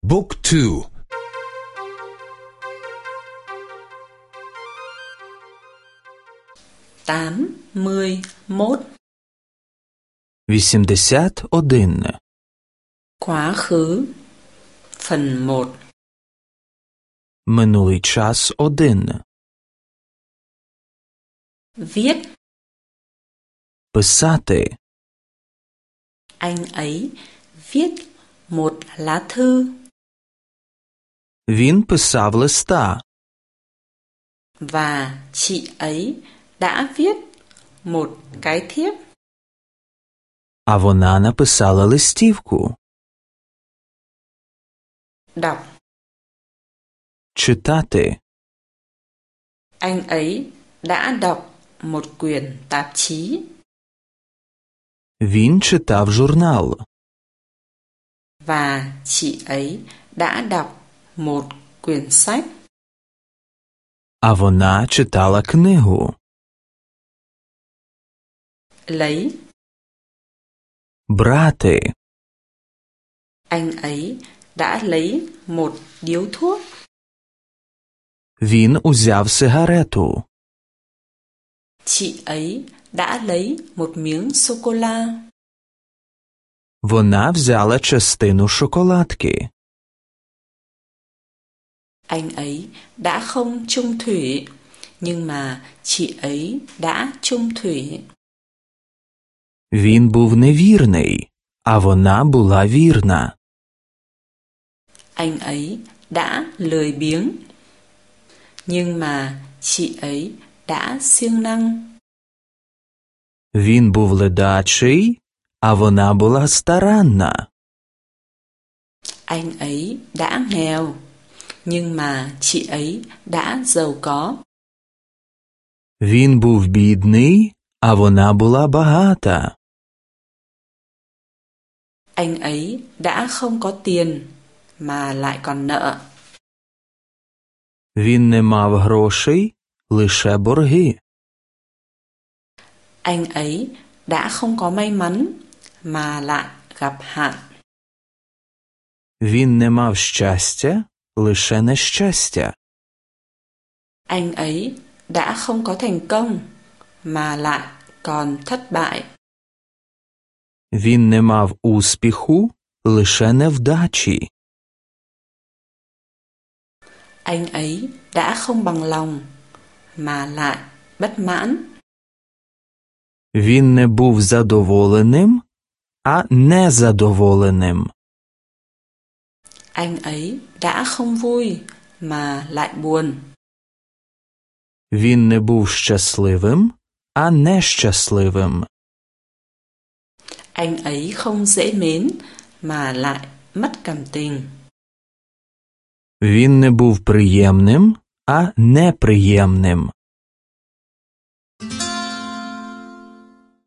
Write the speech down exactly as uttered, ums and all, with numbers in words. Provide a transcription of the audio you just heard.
Book two. tám mươi mốt. вісімдесят один. Quá khứ. Phần một. Минулий час один. Viết. Писати. Anh ấy viết một lá thư. Він писав листа. Và chị ấy đã viết một cái thiếp. А вона написала листівку. Đọc. Читати. Anh ấy đã đọc một quyển tạp chí. Він читав журнал. Và chị ấy đã đọc một quyển sách. А вона читала книгу. Lấy. Брати. Anh ấy đã lấy một điếu thuốc. Він узяв сигарету. Chị ấy đã lấy một miếng sô-cô-la. Вона взяла частину шоколадки. Anh ấy đã không chung thủy, nhưng mà chị ấy đã chung thủy. Він був невірний, а вона була вірна. Anh ấy đã lười biếng, nhưng mà chị ấy đã siêng năng. Він був ледачий, а вона була старанна. Anh ấy đã nghèo, nhưng mà chị ấy đã giàu có. Він був бідний, а вона була багата. Anh ấy đã không có tiền mà lại còn nợ. Він не мав грошей, лише борги. Anh ấy đã không có may mắn mà lại gặp hạn. Він не мав щастя, лише нещастя. Anh ấy đã không có thành công mà lại còn thất bại. Він не мав успіху, лише невдачі. Anh ấy đã không bằng lòng mà lại bất mãn. Він не був задоволеним, а незадоволеним. Anh ấy đã không vui mà lại buồn. Він не був щасливим, а нещасливим. Anh ấy không dễ mến mà lại mất cảm tình. Він не був приємним, а неприємним.